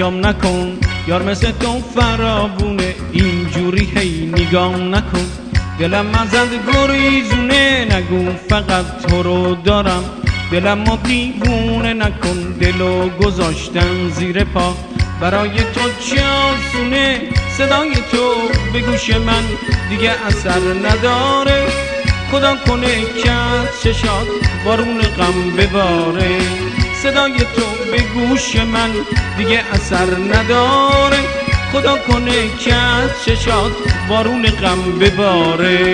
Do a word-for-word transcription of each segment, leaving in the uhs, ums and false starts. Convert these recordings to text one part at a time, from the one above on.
خراب نکن، یار مثل تو فراوونه اینجوری هی نگاه نکن. دلم ازت گریزونه نگو فقط تو رو دارم، دلم ما دیوونه نکن، دلو گذاشتن زیر پا برای تو چه آسونه. صدای تو به گوش من دیگه اثر نداره، خدا کنه که از چشات بارون غم بباره. صدای تو به گوش من دیگه اثر نداره، خدا کنه که از چشات بارون غم بباره.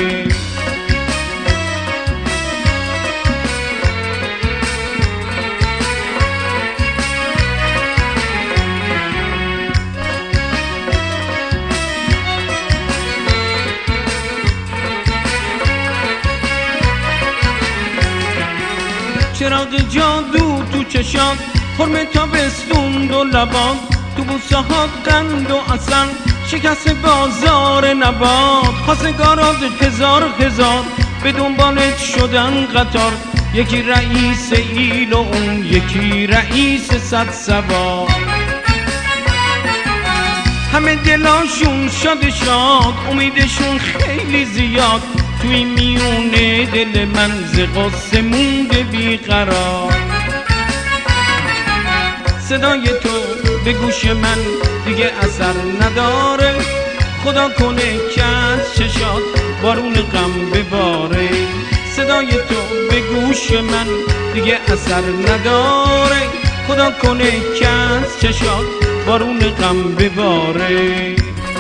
چراغ جادو تو چشات، حرم تابستون دو لبات، تو بوسه ها قند و عسل، شکست بازار نبات. خواستگارات هزار هزار به دنبالت شدن قطار، یکی رئیس ایل و اون یکی رئیس صد سوار. همه دلاشون شاد شاد، امیدشون خیلی زیاد، توی میونه دل من ز غصه مونده بیقرار. صدای تو به گوش من دیگه اثر نداره، خدا کنه که از چشات بارون غم بباره. صدای تو به گوش من دیگه اثر نداره، خدا کنه که از چشات بارون غم بباره.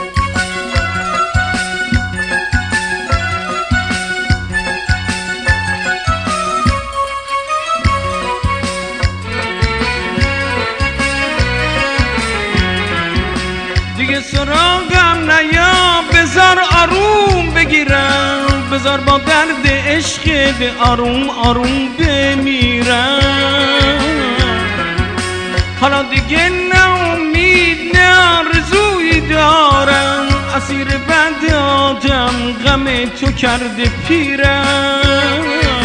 دیگه سراغم نیا، بذار آروم بگیرم، بذار با درد عشق آروم آروم بمیرم. حالا دیگه نه امید نه آرزویی دارم، اسیر بد آدم غم تو کرده پیرم.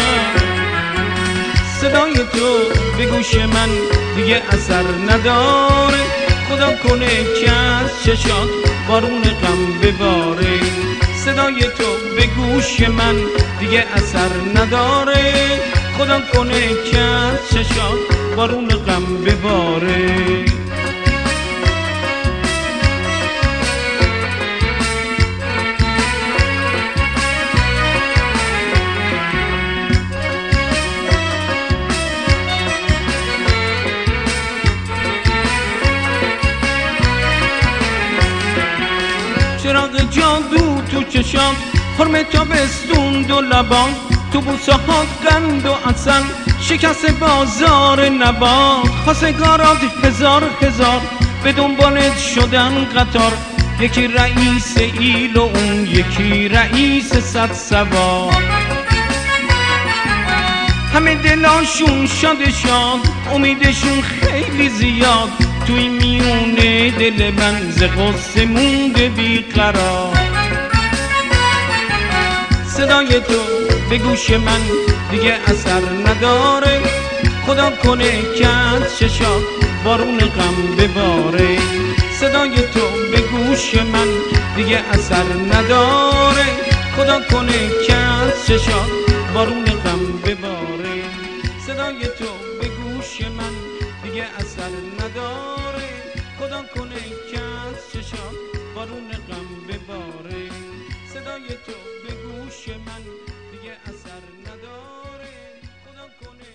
صدای تو به گوش من دیگه اثر نداره، خدا کنه که از چشات بارون غم بباره. صدای تو به گوش من دیگه اثر نداره، خدا کنه که از چشات بارون غم بباره. چراغ جادو تو چشات، حرم تابستون دو لبات، تو بوسه ها قند و عسل، شکست بازار نبات. خواستگارات هزار هزار به دنبالت شدن قطار، یکی رئیس ایل و اون یکی رئیس صد سوار. همه دلاشون شاد شاد، امیدشون خیلی زیاد، توی میونه دل من ز غصه مونده بیقرار. صدای تو به گوش من دیگه اثر نداره، خدا کنه که از چشات بارون غم بباره. صدای تو به گوش من دیگه اثر نداره، خدا کنه که از چشات بارون غم بباره. صدای تو به گوش من دیگه اثر نداره، خدا کنه که از چشات بارون غم بباره. صدای تو به گوش من دیگه اثر نداره، خدا کنه